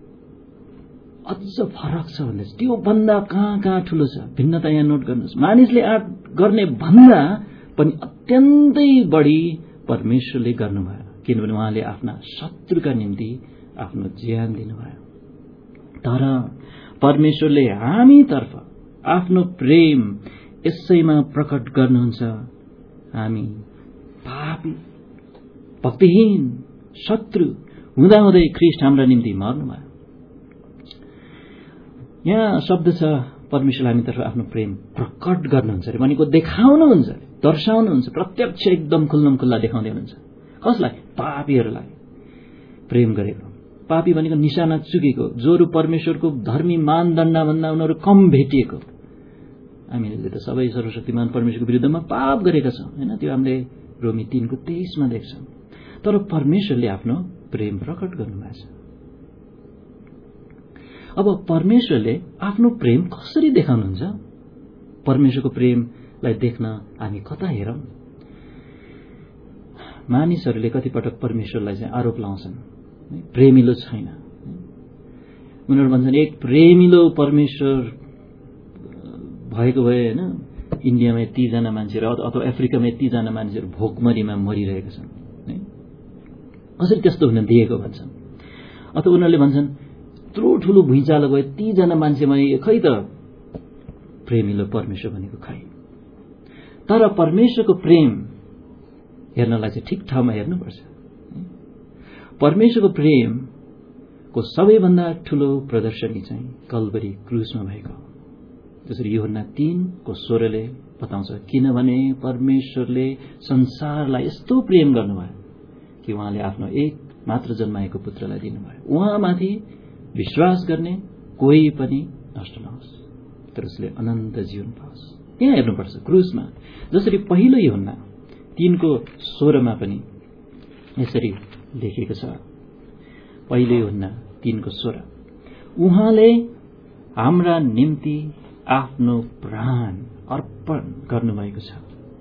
अझ फरक छ भन्दैछ। त्यो भन्दा कहाँ ठुलो छ, भिन्नता यहाँ नोट गर्नुहोस्। मानिसले आँट गर्ने भन्दा पनि अत्यन्तै बढी परमेश्वरले गर्नुभयो, किनभने उहाँले आफ्ना शत्रुका निम्ति आफ्नो ज्यान दिनुभयो। तर परमेश्वरले हामीतर्फ आफ्नो प्रेम यसैमा प्रकट गर्नुहुन्छ। हामी पापी, भक्तिहीन, शत्रु हुँदाहुँदै ख्रीष्ट हाम्रा निम्ति मर्नुभयो। यहाँ शब्द छ परमेश्वरले हामीतर्फ आफ्नो प्रेम प्रकट गर्नुहुन्छ अरे, भनेको देखाउनुहुन्छ, दर्शाउनुहुन्छ, प्रत्यक्ष एकदम खुल्लम खुल्ला देखाउँदै हुनुहुन्छ। कसलाई? पापीहरूलाई प्रेम गरेको। पापी भनेको निशाना चुकेको, जोहरू परमेश्वरको धर्मी मानदण्ड भन्दा उनीहरू कम भेटिएको। हामीले त सबै सर्वशक्तिमान परमेश्वरको विरुद्धमा पाप गरेका छौं हैन, त्यो हामीले रोमी 3:23 मा देख्छौं। तर परमेश्वरले आफ्नो प्रेम प्रकट गर्नुभएको छ। अब परमेश्वरले आफ्नो प्रेम कसरी देखाउनुहुन्छ? परमेश्वरको प्रेमलाई देख्न हामी कता हेरौं? मानिसहरूले कतिपटक परमेश्वरलाई चाहिँ आरोप लाउँछन्, प्रेमिलो छैन। उनीहरू भन्छन् एक प्रेमिलो परमेश्वर भएको भए हैन इन्डियामा 30 जना मान्छेहरू अथवा अफ्रिकामा 30 जना मान्छेहरू भोकमरीमा मरिरहेका छन्, कसरी त्यस्तो हुन दिएको भन्छन्। अथवा उनीहरूले भन्छन् यत्रो ठुलो भुइँचालो गयो 30 जना मान्छेमा खै त प्रेमिलो परमेश्वर भनेको खै। तर परमेश्वरको प्रेम हेर्नलाई चाहिँ ठिक ठाउँमा हेर्नुपर्छ। परमेश्वरको प्रेमको सबैभन्दा ठूलो प्रदर्शनी चाहिँ कल्वरी क्रुसमा भएको, जसरी यूहन्ना 3:16 ले बताउँछ। किनभने परमेश्वरले संसारलाई यस्तो प्रेम गर्नुभयो कि उहाँले आफ्नो एक मात्र जन्माएको पुत्रलाई दिनुभयो, उहाँमाथि विश्वास गर्ने कोही पनि नष्ट नहोस्, तर उसले अनन्त जीवन पाओस्। यहाँ हेर्नुपर्छ क्रुसमा, जसरी पहिलो यूहन्ना 3:16 मा पनि यसरी लेखिएको छ। पहिलो यूहन्ना 3:16 उहाँले हाम्रा निम्ति आफ्नो प्राण अर्पण गर्नुभएको छ,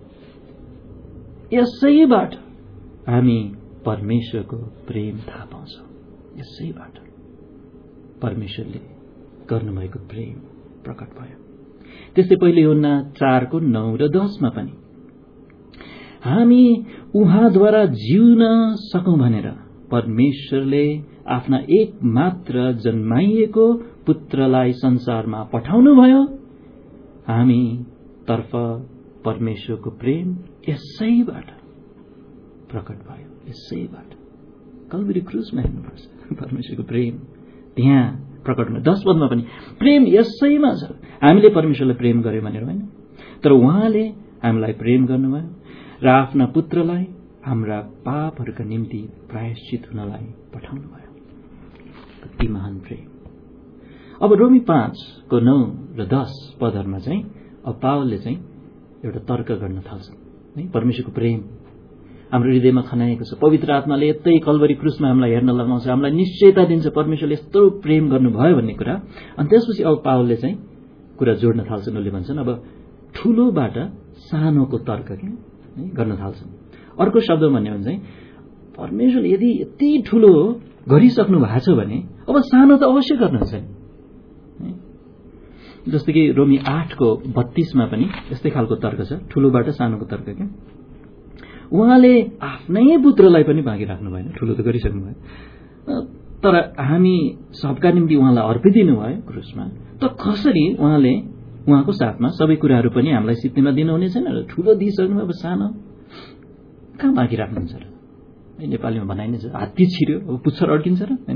यसैबाट हामी परमेश्वरको प्रेम थाहा पाउँछौं। यसैबाट परमेश्वरले गर्नुभएको प्रेम प्रकट भयो। त्यस्तै पहिलो यूहन्ना 4:9 र 10 मा पनि हामी उहाँद्वारा जिउन सकौं भनेर परमेश्वरले आफ्ना एक मात्र जन्माइएको पुत्रलाई संसारमा पठाउनुभयो। हामी तर्फ परमेश्वरको प्रेम यसैबाट प्रकट भयो। यसैबाट कल्वरी क्रुसमा हेर्नुपर्छ परमेश्वरको प्रेम त्यहाँ प्रकट भयो। 10 पदमा पनि प्रेम यसैमा छ, हामीले परमेश्वरलाई प्रेम गर्यौं भनेर हैन, तर उहाँले हामीलाई प्रेम गर्नुभयो र आफ्ना पुत्रलाई हाम्रा पापहरूका निम्ति प्रायश्चित हुनलाई पठाउनु भयो। कति महान प्रेम। अब रोमी 5:9 र 10 पदहरुमा चाहिँ अब पावलले चाहिँ एउटा तर्क गर्न थाल्छन् है। परमेश्वरको प्रेम हाम्रो हृदयमा खनाएको छ, पवित्र आत्माले यतै कल्वरी क्रुसमा हामीलाई हेर्न लगाउँछ, हामीलाई निश्चयता दिन्छ परमेश्वरले यस्तो प्रेम गर्नुभयो भन्ने कुरा। अनि त्यसपछि अब पावलले चाहिँ कुरा जोड्न थाल्छन्। उनले भन्छन् अब ठूलोबाट सानोको तर्क गर्न थाल्छन्। अर्को शब्द भन्ने हो भने चाहिँ परमेश्वरले यदि यति ठूलो गरिसक्नु भएको छ भने अब सानो त अवश्य गर्नुहुन्छ नि। जस्तो कि रोमी 8:32 मा पनि यस्तै खालको तर्क छ, ठूलोबाट सानोको तर्क के। उहाँले आफ्नै पुत्रलाई पनि बाँकी राख्नु भएन, ठूलो त गरिसक्नु भयो, तर हामी सबका निम्ति उहाँलाई अर्पिदिनु भयो क्रुसमा। त कसरी उहाँले उहाँको साथमा सबै कुराहरू पनि हामीलाई सित्तैमा दिनुहुने छैन र ठूलो दिइसक्नु अब सानो कहाँ बाँकी राख्नुहुन्छ र? नेपालीमा भनाइने छ, हात्ती छिर्यो अब पुच्छर अड्किन्छ र हैन।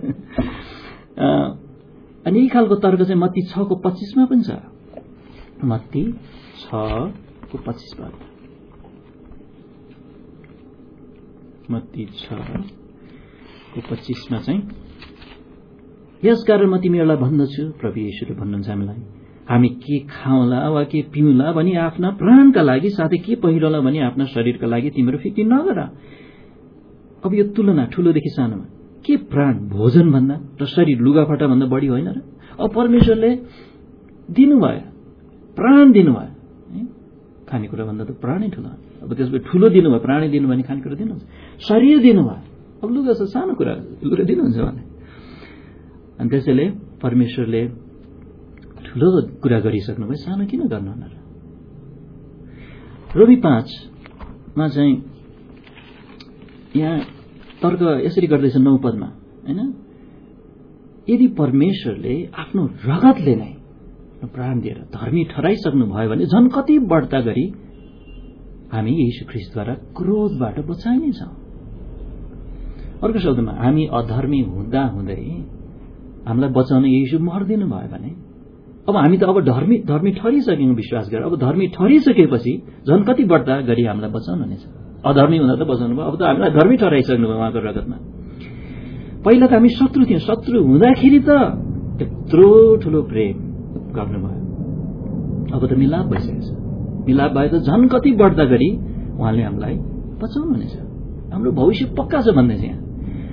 अनि यही खालको तर्क चाहिँ मत्ती 6:25 मा पनि छ। मत्ती 6:25 पद, मत्ती 6:25 मा चाहिँ यसकारण म तिमीहरूलाई भन्दछु, प्रभु येशूले भन्नुहुन्छ हामीलाई, हामी के खाउँला वा के पिउँला भनी आफ्ना प्राणका लागि, साथै के पहिरौँला भनी आफ्ना शरीरका लागि तिम्रो फिक्री नगर। अब यो तुलना ठूलोदेखि सानोमा, के प्राण भोजन भन्दा र शरीर लुगाफाटा भन्दा बढी होइन र? अब परमेश्वरले दिनुभयो, प्राण दिनुभयो, खानेकुरा भन्दा त प्राणै ठुलो। अब त्यसपछि ठुलो दिनुभयो, प्राणै दिनुभयो भने खानेकुरा दिनुहुन्छ, शरीर दिनुभयो, अब लुगा छ सानो कुरा, लुगा दिनुहुन्छ भने। अनि त्यसैले परमेश्वरले ठुलो कुरा गरिसक्नुभयो, सानो किन गर्नुहुन्न र? रोमी 5 मा चाहिँ यहाँ तर्क यसरी गर्दैछ 9 पदमा हैन, यदि परमेश्वरले आफ्नो रगतले नै प्राण दिएर धर्मी ठहराइसक्नु भयो भने झन् कति बढ्ता गरी हामी येशू ख्रीष्टद्वारा क्रोधबाट बचाइनेछौँ। अर्को शब्दमा हामी अधर्मी हुँदा हुँदै हामीलाई बचाउन येशू मर्दिनु भयो भने अब हामी त अब धर्मी ठहरिसक्यौं विश्वास गरेर, अब धर्मी ठहरिसकेपछि झन् कति बढ्ता गरी हामीलाई बचाउनु हुनेछ। अधर्मी हुँदा त बचाउनु भयो, अब त हामीलाई धर्मी ठहराइसक्नु भयो उहाँको रगतमा। पहिला त हामी शत्रु थियौं, शत्रु हुँदाखेरि त यत्रो ठुलो प्रेम गर्नुभयो, अब त मिलाप भइसकेको छ। मिलाप भए त झन् कति बढ्दा गरी उहाँले हामीलाई बचाउनु हुनेछ। हाम्रो भविष्य पक्का छ भन्दैछ यहाँ।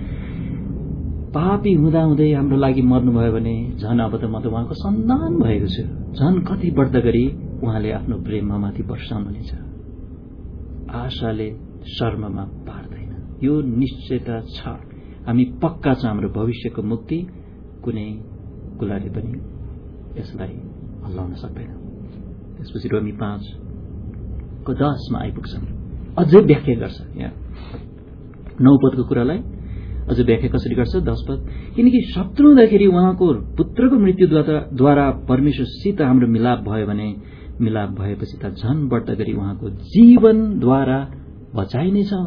पापी हुँदा हुँदै हाम्रो लागि मर्नुभयो भने झन् अब त म त उहाँको सन्तान भएको छु, झन् कति बढ्दा गरी उहाँले आफ्नो प्रेममा माथि वर्षाउनुहुनेछ। आशाले शर्ममा पार्दैन, यो निश्चयता छ, हामी पक्का छ हाम्रो भविष्यको मुक्ति कुनै कुराले पनि यसलाई हल्लाउन सक्दैन। त्यसपछि रोमी 5:10 मा आइपुग्छौं, अझै व्याख्या गर्छ यहाँ 9 पदको कुरालाई अझ व्याख्या कसरी गर्छ 10 पद, किनकि शत्रु हुँदाखेरि उहाँको पुत्रको मृत्युद्वारा परमेश्वरसित हाम्रो मिलाप भयो भने मिलाप भएपछि त झन् बढ्ता गरी उहाँको जीवनद्वारा बचाइनेछौँ।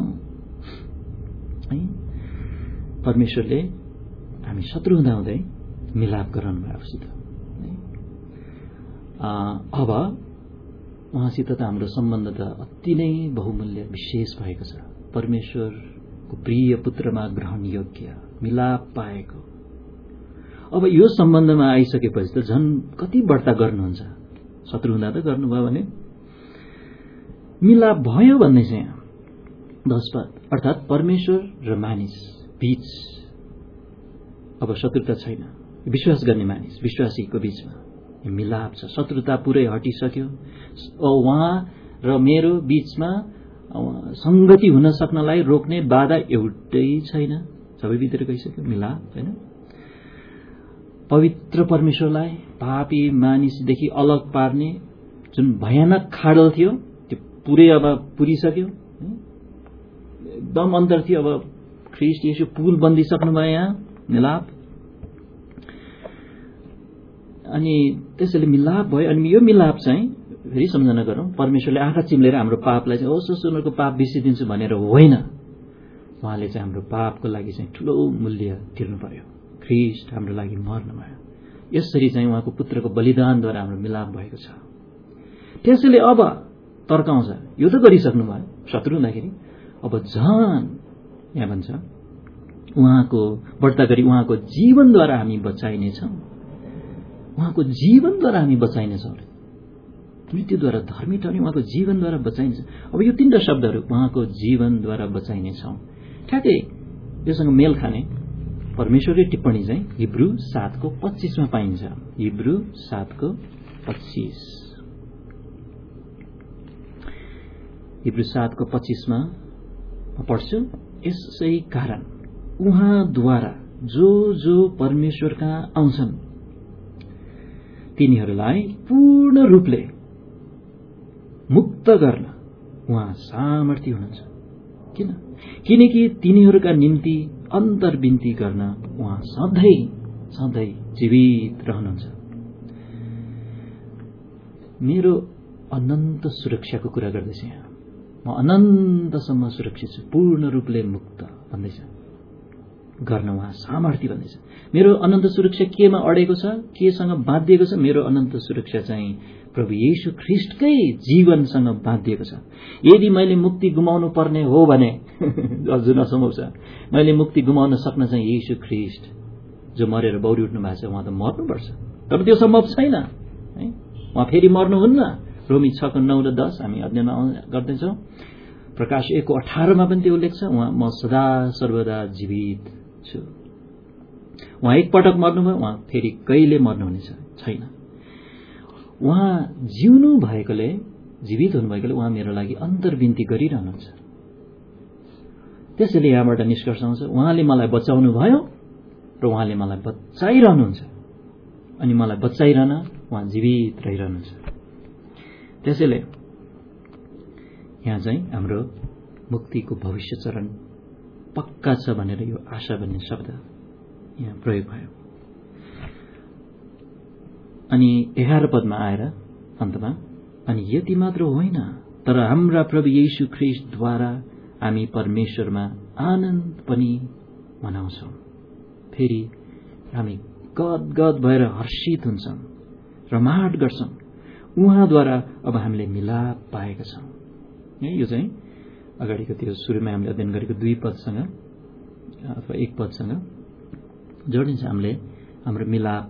परमेश्वरले हामी शत्रु हुँदा हुँदै मिलाप गराउनु भयो आफूसित। अब उहाँसित त हाम्रो सम्बन्ध त अति नै बहुमूल्य विशेष भएको छ, परमेश्वरको प्रिय पुत्रमा ग्रहण योग्य मिलाप पाएको। अब यो सम्बन्धमा आइसकेपछि त झन् कति बढ्ता गर्नुहुन्छ, शत्रु हुँदा त गर्नुभयो भने मिलाप भयो भन्ने चाहिँ यहाँ 10 पद, अर्थात् परमेश्वर र मानिस बीच अब शत्रुता छैन, विश्वास गर्ने मानिस विश्वासीको बीचमा मिलाप छ, शत्रुता पुरै हटिसक्यो। उहाँ र मेरो बीचमा संगति हुन सक्नलाई रोक्ने बाधा एउटै छैन, सबै भित्र गइसक्यो, मिलाप हैन। पवित्र परमेश्वरलाई पापी मानिसदेखि अलग पार्ने जुन भयानक खाडल थियो त्यो पुरै अब पुरिसक्यो, एकदम अन्तर थियो। अब ख्रीष्ट येशू पुल बन्दिसक्नुभयो यहाँ, मिलाप। अनि त्यसैले मिलाप भयो। अनि यो मिलाप चाहिँ फेरि सम्झना गरौँ, परमेश्वरले आँखा चिम्लेर हाम्रो पापलाई चाहिँ होस् उनीहरूको पाप बिर्सिदिन्छु भनेर होइन, उहाँले चाहिँ हाम्रो पापको लागि चाहिँ ठूलो मूल्य तिर्नु पर्यो, ख्रीष्ट हाम्रो लागि मर्नुभयो। यसरी चाहिँ उहाँको पुत्रको बलिदानद्वारा हाम्रो मिलाप भएको छ। त्यसैले अब तर्काउँछ, यो त गरिसक्नु भयो शत्रु हुँदाखेरि, अब झन् यहाँ भन्छ उहाँको बढ्ता गरी उहाँको जीवनद्वारा हामी बचाइनेछौँ, उहाँको जीवनद्वारा हामी बचाइनेछौँ। मृत्युद्वारा धर्मी ठहरी उहाँको जीवनद्वारा बचाइनेछ। अब यो तीनटा शब्दहरू उहाँको जीवनद्वारा बचाइनेछौँ, ठ्याक्कै योसँग मेल खाने परमेश्वरले टिप्पणी चाहिँ हिब्रू 7:25 मा पाइन्छ। हिब्रू 7:25, हिब्रू 7:25 मा पढ्छु, यसै कारण उहाँद्वारा जो जो परमेश्वर कहाँ आउँछन् तिनीहरूलाई पूर्ण रूपले मुक्त गर्न उहाँ सामर्थ्य हुनुहुन्छ। किनकि तिनीहरूका निम्ति अन्तर्विन्ती गर्न उहाँ सधैँ सधैँ जीवित रहनुहुन्छ। मेरो अनन्त सुरक्षाको कुरा गर्दैछ यहाँ। म अनन्तसम्म सुरक्षित छु, पूर्ण रूपले मुक्त भन्दैछ, गर्न उहाँ सामर्थ्य भन्दैछ। मेरो अनन्त सुरक्षा केमा अडेको छ, केसँग बाँधिएको छ? मेरो अनन्त सुरक्षा चाहिँ प्रभु येशू ख्रीष्टकै जीवनसँग बाँधिएको छ। यदि मैले मुक्ति गुमाउनु पर्ने हो भने जुन असम्भव छ, मैले मुक्ति गुमाउन सक्न चाहिँ येशू ख्रीष्ट जो मरेर बौरी उठ्नु भएको छ, उहाँ त मर्नुपर्छ। तर त्यो सम्भव छैन है, उहाँ फेरि मर्नुहुन्न। रोमी 6:9 र 10 हामी अध्ययन गर्दैछौँ। प्रकाश 1:18 पनि त्यो उल्लेख छ, उहाँ म सदा सर्वदा जीवित छु। उहाँ एकपटक मर्नुभयो, उहाँ फेरि कहिले मर्नुहुने छैन। उहाँ जिउनु भएकोले, जीवित हुनुभएकोले उहाँ मेरो लागि अन्तर्विन्ती गरिरहनुहुन्छ। त्यसैले यहाँबाट निष्कर्ष आउँछ, उहाँले मलाई बचाउनु भयो र उहाँले मलाई बचाइरहनुहुन्छ, अनि मलाई बचाइरहन उहाँ जीवित रहिरहनुहुन्छ। त्यसैले यहाँ चाहिँ हाम्रो मुक्तिको भविष्य चरण पक्का छ भनेर यो आशा भन्ने शब्द यहाँ प्रयोग भयो। अनि 11 पदमा आएर अन्तमा, अनि यति मात्र होइन, तर हाम्रा प्रभु येशू ख्रीष्टद्वारा हामी परमेश्वरमा आनन्द पनि मनाउँछौँ। फेरि हामी गदगद भएर हर्षित हुन्छौँ, रमाहट गर्छौँ। उहाँद्वारा अब हामीले मिलाप पाएका छौँ। यो चाहिँ अगाडिको त्यो सुरुमा हामीले अध्ययन गरेको 2 पदसँग अथवा 1 पदसँग जोडिन्छ। हामीले हाम्रो मिलाप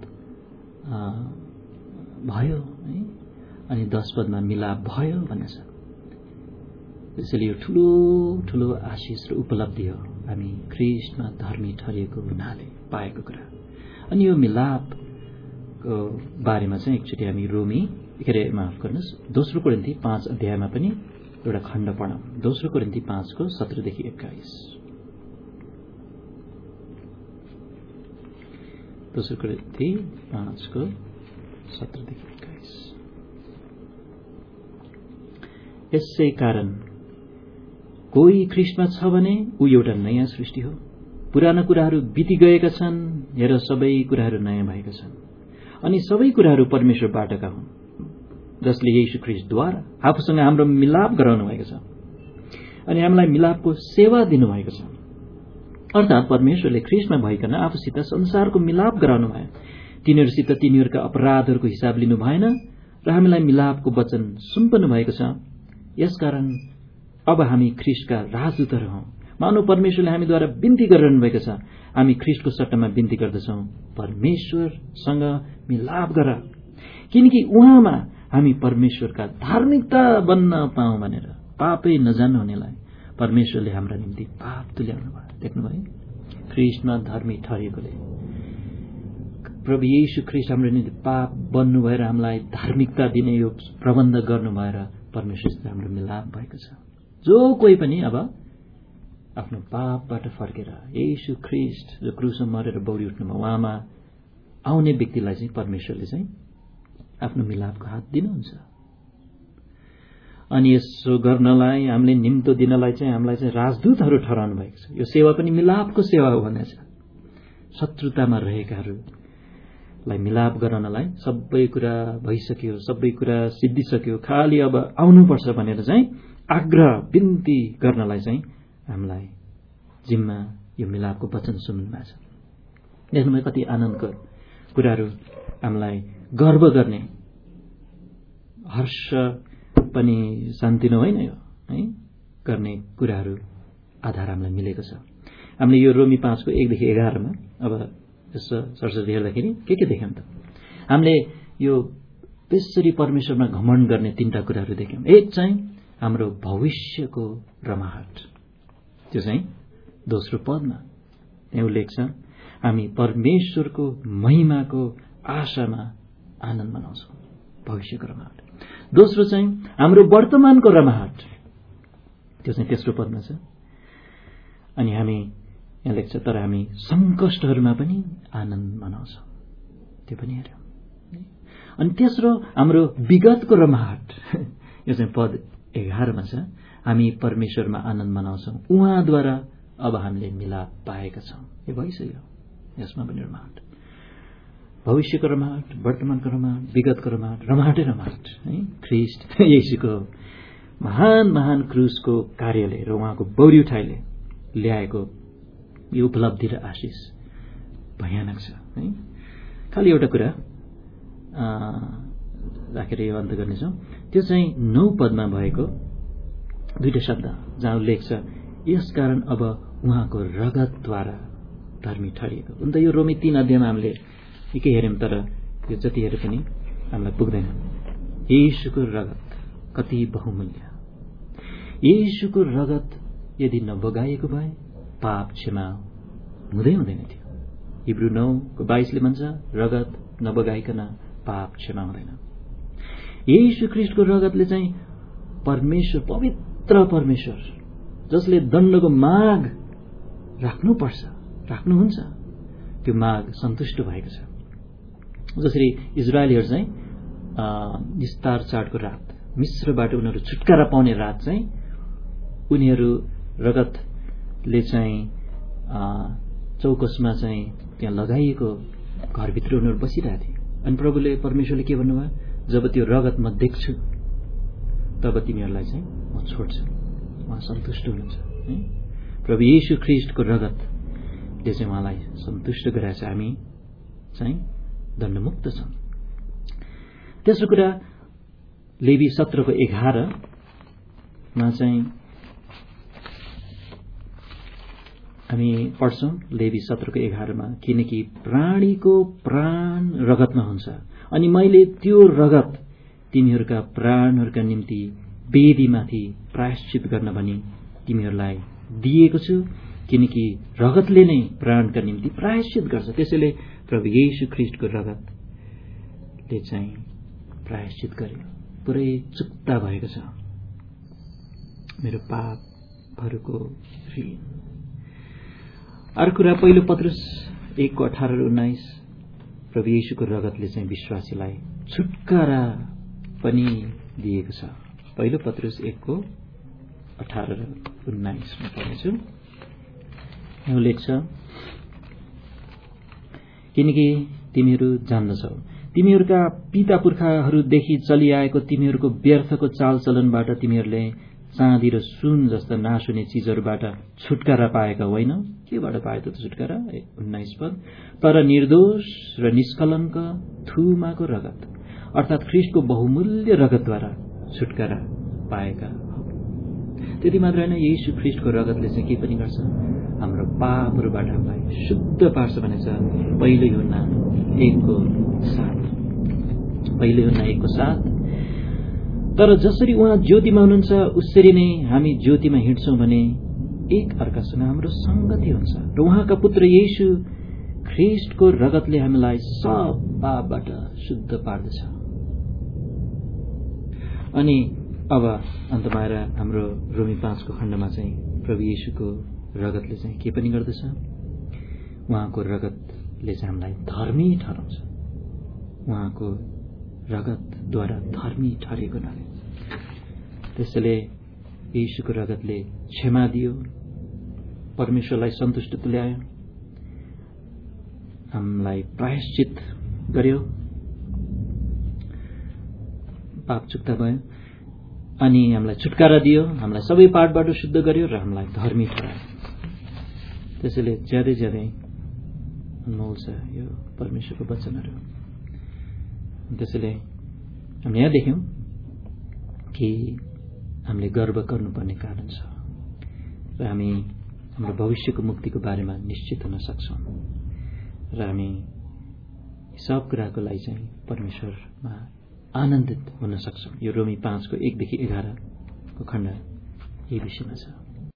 भयो है, अनि 10 पदमा मिलाप भयो भन्ने छ। त्यसैले यो ठुलो ठुलो आशिष र उपलब्धि हो, हामी ख्रीष्टमा धर्मी ठरिएको हुनाले पाएको कुरा। अनि यो मिलापको बारेमा चाहिँ एकचोटि हामी रोमी माफ गर्नुहोस् 2 कोरिन्थी 5 अध्यायमा पनि एउटा खण्ड पढौँ। 2 कोरिन्थी 5:17-21। 2 कोरिन्थी 5:17-21। यसै कारण कोही ख्रीष्टमा छ भने ऊ एउटा नयाँ सृष्टि हो, पुराना कुराहरू बिति गएका छन्, हेर सबै कुराहरू नयाँ भएका छन्। अनि सबै कुराहरू परमेश्वरबाटका हुन्, जसले येशू ख्रीष्टद्वारा आफूसँग हाम्रो मिलाप गराउनु भएको छ अनि हामीलाई मिलापको सेवा दिनुभएको छ। अर्थात् परमेश्वरले ख्रीष्टमा भइकन आफूसित संसारको मिलाप गराउनु भयो। तिनीहरूसित तिनीहरूका अपराधहरूको हिसाब लिनु भएन र हामीलाई मिलापको वचन सुम्पनु भएको छ। यसकारण अब हामी ख्रीष्टका राजदूतहरू हौं। मानव परमेश्वरले हामीद्वारा बिन्ती गरिरहनु भएको छ। हामी ख्रीष्टको सट्टामा बिन्ती गर्दछौं, परमेश्वरसँग मिलाप गर, किनकि उहाँमा हामी परमेश्वरका धार्मिकता बन्न पाऊँ भनेर। पापै नजान्नु हुनेलाई परमेश्वरले हाम्रा निम्ति पाप तुल्याउनु भयो। देख्नुभयो, ख्रीष्टमा धर्मी ठरिएकोले प्रभु येशू ख्रीष्ट हाम्रो निम्ति पाप बन्नु भएर हामीलाई धार्मिकता दिने यो प्रबन्ध गर्नु भएर परमेश्वरसित हाम्रो मिलाप भएको छ। जो कोही पनि अब आफ्नो पापबाट फर्केर येशू ख्रीष्ट जो क्रुसमा मरेर बौरी उठ्नुभयो उहाँमा आउने व्यक्तिलाई चाहिँ परमेश्वरले चाहिँ आफ्नो मिलापको हात दिनुहुन्छ। अनि यसो गर्नलाई, हामीले निम्तो दिनलाई चाहिँ हामीलाई चाहिँ राजदूतहरू ठहराउनु भएको छ। यो सेवा पनि मिलापको सेवा हो भनेछ। शत्रुतामा रहेकाहरूलाई मिलाप गराउनलाई सबै कुरा भइसक्यो, सबै कुरा सिद्धिसक्यो, खाली अब आउनुपर्छ भनेर चाहिँ आग्रह बिन्ती गर्नलाई चाहिँ हामीलाई जिम्मा यो मिलापको वचन सुन्नु भएको छ। देख्नुभयो कति आनन्दको कुराहरू, हामीलाई गर्व गर्ने, हर्ष पनि शान्ति नै होइन यो है गर्ने कुराहरू आधार हामीलाई मिलेको छ। हामीले यो रोमी 5:1-11 अब यसो सरसरी हेर्दाखेरि के देख्यौं त? हामीले यो त्यसरी परमेश्वरमा घमण्ड गर्ने 3टा कुराहरू देख्यौं। एक चाहिँ हाम्रो भविष्यको रमाहट, त्यो चाहिँ 2 पदमा त्यहाँ उल्लेख छ, हामी परमेश्वरको महिमाको आशामा आनन्द मनाउँछौं, भविष्यको रमाहट। दोस्रो चाहिँ हाम्रो वर्तमानको रमाहट, त्यो चाहिँ 3 पदमा छ। अनि हामी यहाँ लेख्छ, तर हामी संकष्टहरूमा पनि आनन्द मनाउँछौं, त्यो पनि हेर्यौं। अनि तेस्रो हाम्रो विगतको रमाहट यो चाहिँ पद 11 मा छ। हामी परमेश्वरमा आनन्द मनाउँछौँ, उहाँद्वारा अब हामीले मिलाप पाएका छौँ। यो भइसक्यो, यसमा पनि रमाहट, भविष्यको रमाहट, वर्तमानको रमाहट, विगतको रमाहट, रमाहटै रमाहट है। ख्रीष्ट येशूको महान महान क्रुसको कार्यले र उहाँको बौरी उठाइले ल्याएको यो उपलब्धि र आशिष भयानक छ है। खालि एउटा कुरा राखेर यो अन्त गर्नेछौँ, त्यो चाहिँ 9 पदमा भएको 2 शब्द जहाँ उल्लेख छ, यसकारण अब उहाँको रगतद्वारा धर्मी ठहरिएको। हुन त यो रोमी 3 अध्यायमा हामीले निकै हेऱ्यौँ, तर यो जति हेरे पनि हामीलाई पुग्दैन। येशूको रगत कति बहुमूल्य। येशूको रगत यदि नबगाइएको भए पाप क्षमा हुँदै हुँदैन थियो। हिब्रू 9:22 भन्छ, रगत नबगाइकन पाप क्षमा हुँदैन। येशू ख्रीष्टको रगतले चाहिँ परमेश्वर, पवित्र परमेश्वर जसले दण्डको माग राख्नुपर्छ, राख्नुहुन्छ, त्यो माग सन्तुष्ट भएको छ। जसरी इजरायलीहरू चाहिँ निस्तार चाडको रात, मिस्रबाट उनीहरू छुटकारा पाउने रात चाहिँ उनीहरू रगतले चाहिँ चौकसमा चाहिँ त्यहाँ लगाइएको घरभित्र उनीहरू बसिरहेको थिए। अनि प्रभुले, परमेश्वरले के भन्नुभयो, जब त्यो रगत म देख्छु तब तिमीहरूलाई चाहिँ म छोड्छु। उहाँ सन्तुष्ट हुनुहुन्छ है। प्रभु येशू ख्रीष्टको रगतले चाहिँ उहाँलाई सन्तुष्ट गराएछ। हामी चाहिँ दण्डमुक्त छौँ। तेस्रो कुरा, लेवी 17:11 मा चाहिँ हामी पढ्छौँ, लेवी 17:11 मा, किनकि प्राणीको प्राण रगतमा हुन्छ अनि मैले त्यो रगत तिमीहरूका प्राणहरूका निम्ति वेदीमाथि प्रायश्चित गर्न भनी तिमीहरूलाई दिएको छु, किनकि रगतले नै प्राणका निम्ति प्रायश्चित गर्छ। त्यसैले प्रभु येशू ख्रीष्टको रगतले चाहिँ प्रायश्चित गर्यो, पुरै चुक्ता भएको छ मेरो पापहरूको ऋण। अर्को कुरा, पहिलो पत्रुस 1:18-19, प्रभु येशूको रगतले चाहिँ विश्वासीलाई छुटकारा पनि दिएको छ। पहिलो पत्रुस 1:18-19 मा पढ्नेछु। यो लेख छ, किनकि तिमीहरू जान्दछौ, तिमीहरूका पिता पुर्खाहरूदेखि चलिआएको तिमीहरूको व्यर्थको चालचलनबाट तिमीहरूले चाँदी र सुन जस्ता नासुने चीजहरूबाट छुटकारा पाएका होइनौ। केबाट पाए त छुटकारा? 19 पद, तर निर्दोष र निष्कलङ्क थुमाको रगत अर्थात् ख्रीष्टको बहुमूल्य रगतद्वारा छुटकारा पाएका हो। त्यति मात्र होइन, येशू ख्रीष्टको रगतले चाहिँ के पनि गर्छ, हाम्रो पापहरूबाट हामीलाई शुद्ध पार्छ भनेछ। पहिलो यूहन्ना 1:7। तर जसरी उहाँ ज्योतिमा हुनुहुन्छ उसरी नै हामी ज्योतिमा हिँड्छौं भने एक अर्कासँग हाम्रो संगति हुन्छ र उहाँका पुत्र येशू ख्रीष्टको रगतले हामीलाई सब पापबाट शुद्ध पार्दछ। अनि अब अन्तमा आएर हाम्रो रोमी 5 खण्डमा चाहिँ प्रभु येशूको रगतले चाहिँ के पनि गर्दछ, उहाँको रगतले चाहिँ हामीलाई धर्मी ठहराउँछ। उहाँको रगतद्वारा धर्मी ठहरेको नाले त्यसैले येशूको रगतले क्षमा दियो, परमेश्वरलाई सन्तुष्ट तुल्यायो, हामीलाई प्रायश्चित गर्यो, पाप चुक्ता भयो, अनि हामीलाई छुटकारा दियो, हामीलाई सबै पापबाट शुद्ध गर्यो र हामीलाई धर्मी ठहरायो। त्यसैले ज्यादै ज्यादै अनमोल छ यो परमेश्वरको वचनहरू। त्यसैले हामी यहाँ देख्यौं कि हामीले गर्व गर्नुपर्ने कारण छ र हामी हाम्रो भविष्यको मुक्तिको बारेमा निश्चित हुन सक्छौं र हामी सब कुराको लागि चाहिँ परमेश्वरमा आनन्दित हुन सक्छौं। यो रोमी 5:1-11 खण्ड यही विषयमा छ।